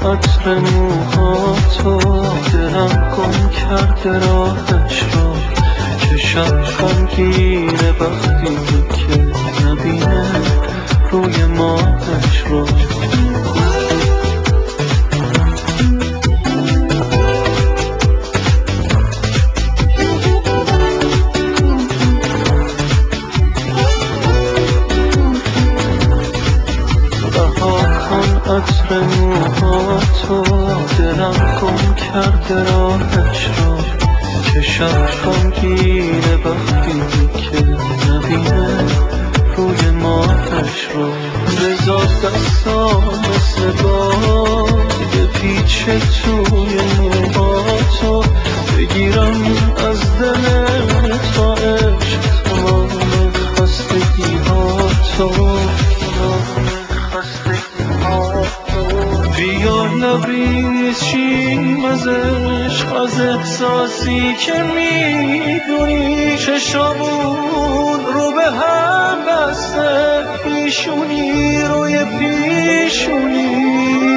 عطر موهاتو، دلم گم کرده راهش رو. چشم غمگینه وقتی که نبینه روی ماهش رو. عطر موهاتو، دلم گم کرده راهش رو. چشم غمگینه وقتی که نبینه روی ماهش رو. بذار دستام مثل باد بپیچه توی موهاتو، بگیرم از دل تا عشق تمام خستگیهاتو. بیا لبریز شیم از عشق، از احساسی که میدونی. چشامون رو به هم بسته، پیشونی روی پیشونی.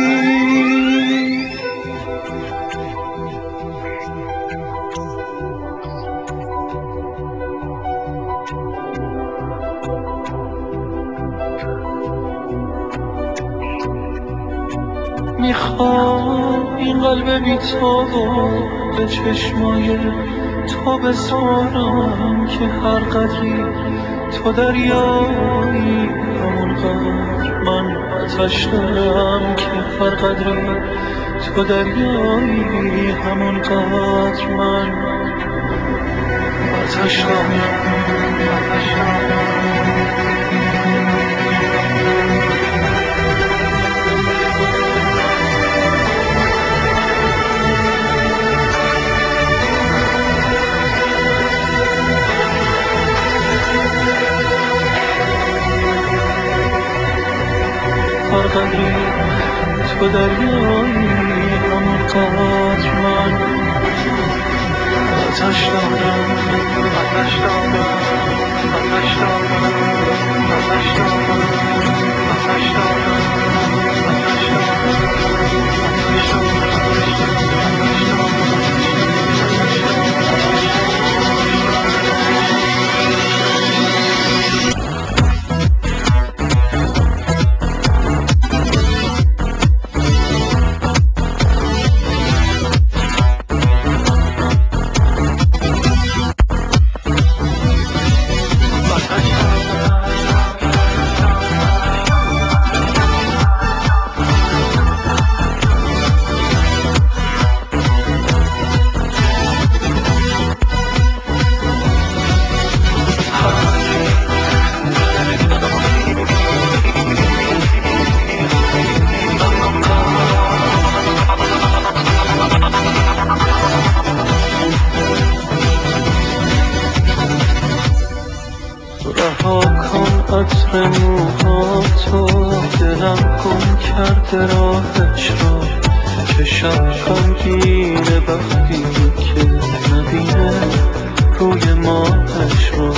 میخوام این قلب بی تو به چشمای تو بسپارم، که هر قدری تو دریایی همونقدر من آتش دارم. که هر قدری تو دریایی همونقدر من آتش دارم. هر قدری تو دریایی همونقدر من آتش دارم. آتش دارم. آتش دارم. آتش دارم. آتش دارم. رها کن عطر موهاتو، دلم گم کرده راهش رو. چشم غمگینه وقتی که نبینه روی ماهش رو.